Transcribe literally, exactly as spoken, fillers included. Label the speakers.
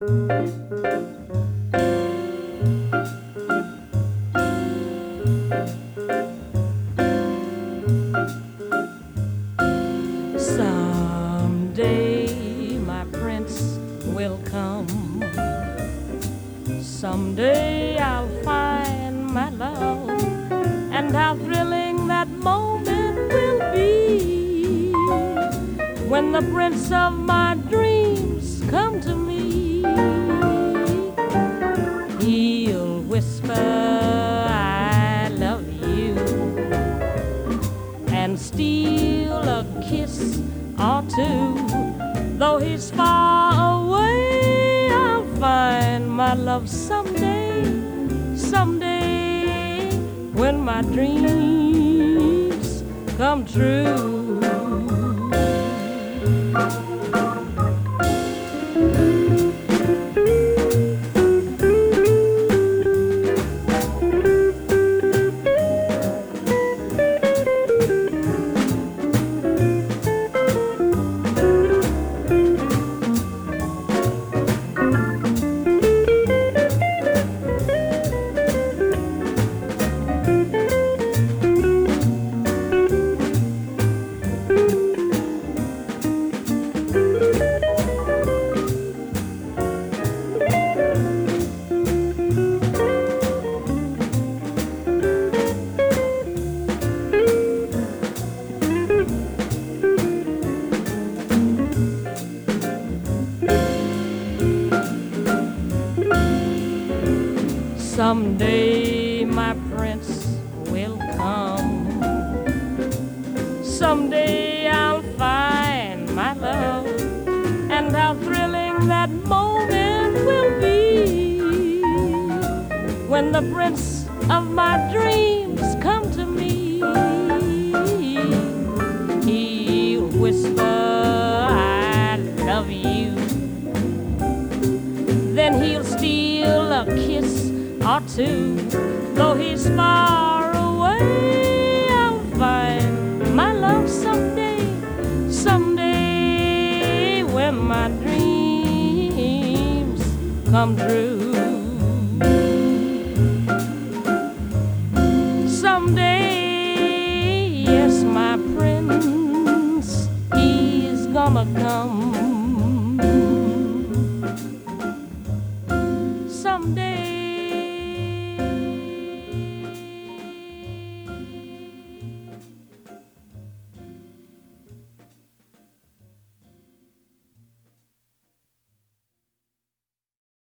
Speaker 1: Someday my prince will come. Someday I'll find my love, and how thrilling that moment will be when the prince of my dreams come to me. He'll whisper, I love you, and steal a kiss or two. Though he's far away, I'll find my love someday, someday, when my dreams come true. Someday my prince will come. Someday I'll find my love, and how thrilling that moment will be when the prince of my dreams come to me. He'll whisper, I love you, then he'll steal a kiss or two. Though he's far away, I'll find my love someday, someday, when my dreams come true. Someday, yes, my prince, he's gonna come. Someday